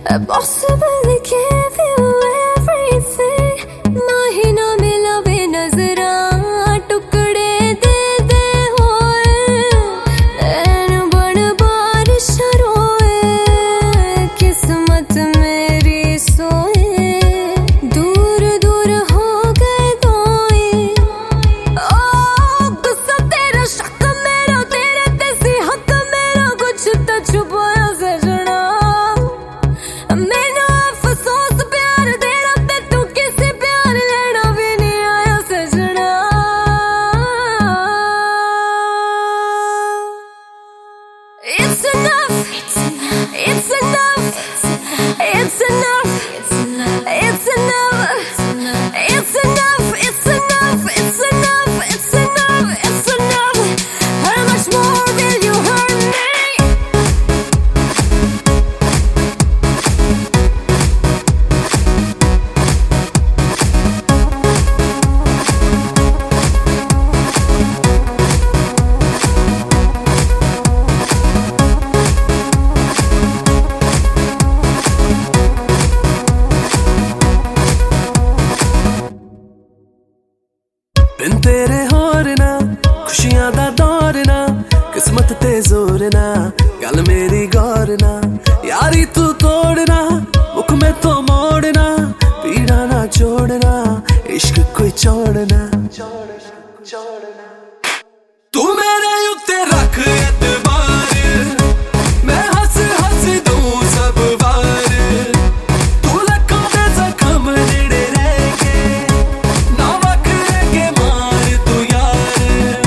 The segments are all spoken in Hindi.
Possible give you everything माहिना मिलावे नजरा टुकड़े दे दे होए नैन बन बारिश रोए किस्मत मेरी सोए दूर दूर हो गए दोए ओ गुस्सा तेरा शक मेरा तेरे तेसी हक मेरा कुछ तो छुपाया सजना मैनू अफसोस प्यार देना ते तू किसी प्यार लेना भी नहीं आया सजना It's enough It's enough It's enough It's enough It's enough It's enough It's enough It's enough It's enough How much more will you hurt me बिन तेरे होर ना खुशियां दा दौर ना किस्मत ते जोर ना गल मेरी गौर ना यारी तू तोड़ना मुख में तो मोड़ना पीड़ा ना छोड़ना इश्क कोई छोड़ना तू मेरे उत्ते रख एतबार मैं हंस हंस दूं सब वार तू लखां दे जख्म नेड़े रह के ना वख रह के मार तू यार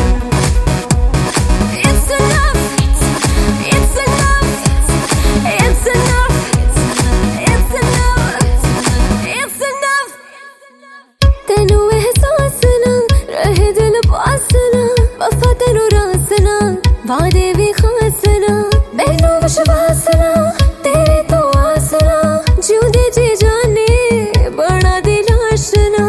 It's enough It's enough It's enough It's enough It's enough तेनू एहसास ना रहे दिल पास ना वफा तेनू रास ना वादे भी खास ना मैनू विश्वास ना तेरे तो आस ना जिउंदे जी जाने बना दी लाश ना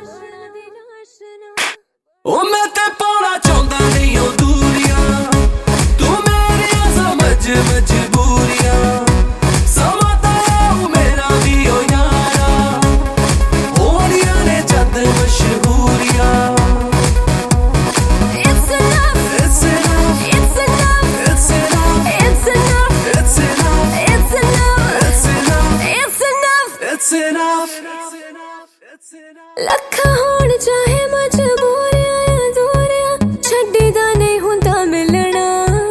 ओ मैं ते पाना चाहता नहीं ओ दूरियां तू मेरियां समझ मजबूरियां समझदा हूं मेरा भी ओ यारा होरियां ने जद मशहूरियां It's enough It's enough It's enough It's enough It's enough It's enough It's enough It's enough It's enough It's enough It's enough लखा होण चाहे मजबूरियां या दूरियां छड्डी दा नहीं हुंदा मिलना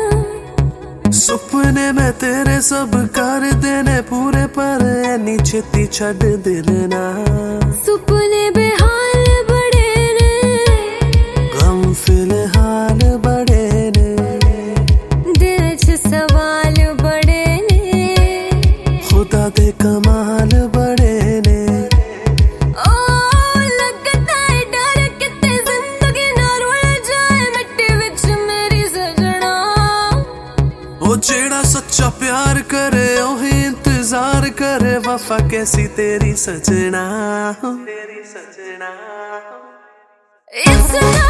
सुपने में तेरे सब कर देने पूरे पर ऐनी छेती छड़ देना सुपने बेहाल बड़े ने गम फिलहाल बड़े ने दिल च सवाल बड़े ने खुदा दे कमाल बड़े ने ओ लगता है डर किते जिंदगी ना रुल जाए मिट्टी विच मेरी सजना वो जेड़ा सच्चा प्यार करे ओही इंतजार करे वफा कैसी तेरी सजना It's enough